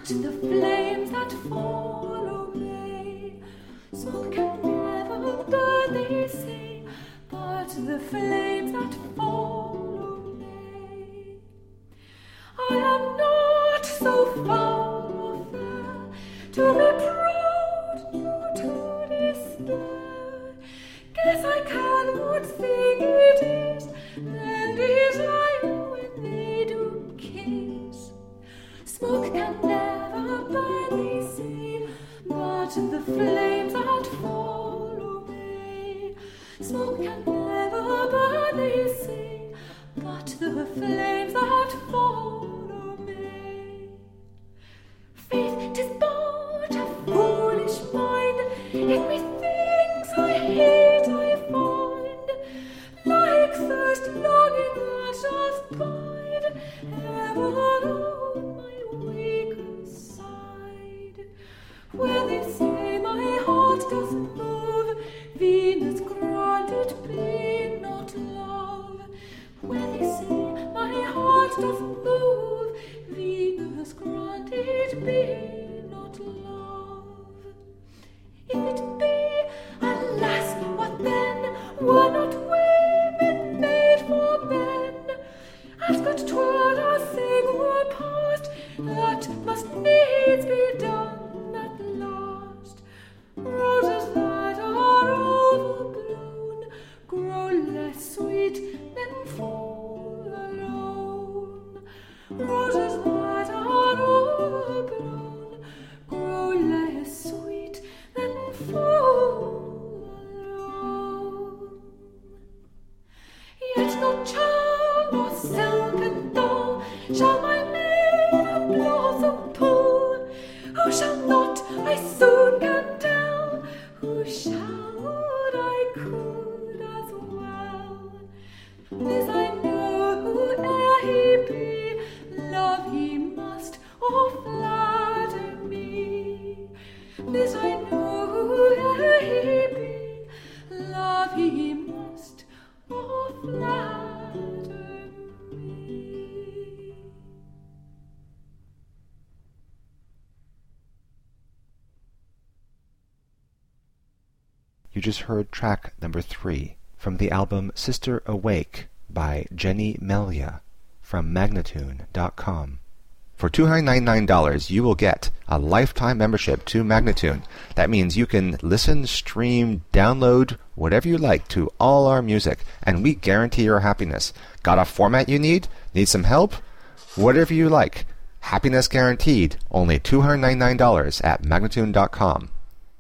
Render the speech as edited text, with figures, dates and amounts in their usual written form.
the flames that fall away. Smoke can never burn, they say, but the flames that fall away. I am not so far off there to be proud, nor to despair. Guess I can what thing it is, then desire when they do kiss. Smoke can never burn, they say, but the flames that fall away. Smoke can never burn, they say, but the flames that fall away. Faith, 'tis but a foolish mind, in me things I hate I find, like thirst longing that doth bide ever on my weaker side. Where they say my heart doth move, Venus grant it be not love. Where they say my heart doth move, Venus grant it be not love. If it be, alas, what then? Were not women made for men? As good 'twere a thing were past, that must needs be done at last. Roses that are overblown grow less sweet than fall alone. Roses that are overblown grow less sweet than fall alone. Yet no charm nor silken doll shall my maiden blossom pull. Who shall not, I soon can tell. Who shall, would I could as well. This I know, whoe'er he be, love he must or flatter me. This I know, whoe'er he be, love he must or flatter me. You just heard track number 3 from the album Sister Awake by Jenny Melia from Magnatune.com. For $299, you will get a lifetime membership to Magnatune. That means you can listen, stream, download, whatever you like to all our music, and we guarantee your happiness. Got a format you need? Need some help? Whatever you like. Happiness guaranteed. Only $299 at Magnatune.com.